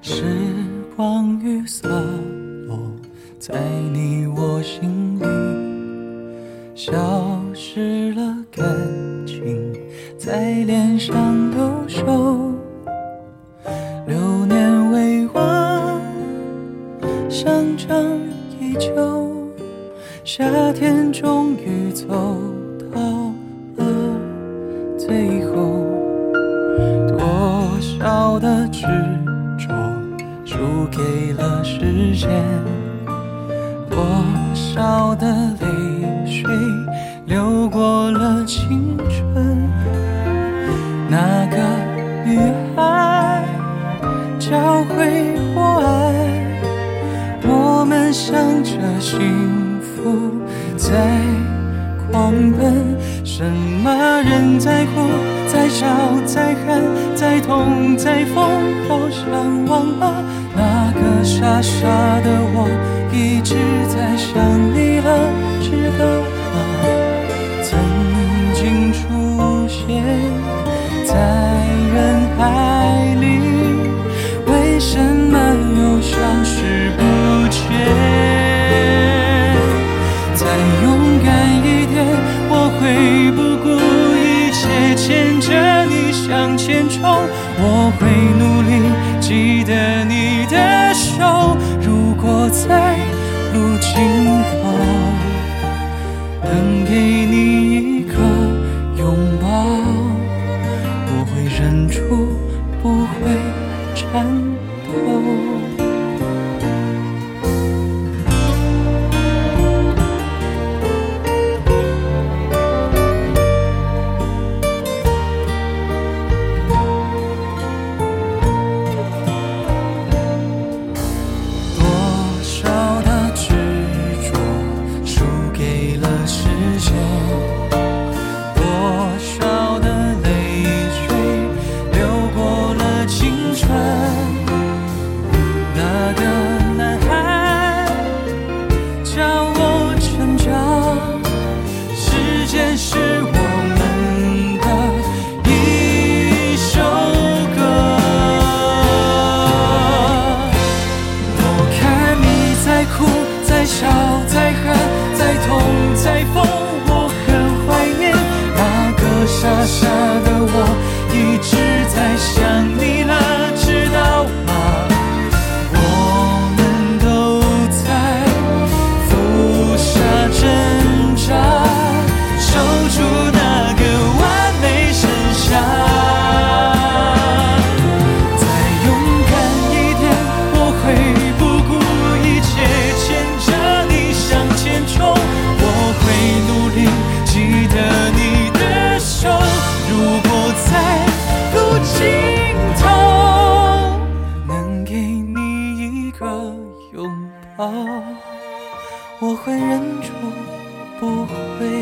时光雨洒落在你我心里，消失了感情在脸上留守，流年未完，想象依旧，夏天终于走到了最后，多少的执着输给了时间，多少的泪水流过了青春。那个女孩教会我爱，我们向着幸福在狂奔。什么人在哭，在笑，在喊，在痛，在疯，好像忘了那个傻傻的我一直在想你了，知道吗？曾经出现在人海里，为什么又消失不见？再勇敢一点，我会不顾一切牵着你向前冲，我会努力记得你的手，如果在路尽头能给你一个拥抱，我会忍住不会颤抖。傻傻的我一直在想你了，知道吗？我们都在浮沙挣扎，守住那个完美盛夏。再勇敢一点，我会不顾一切牵着你向前冲，我会努力记得你的手，如果在路尽头能给你一个拥抱，我会忍住不会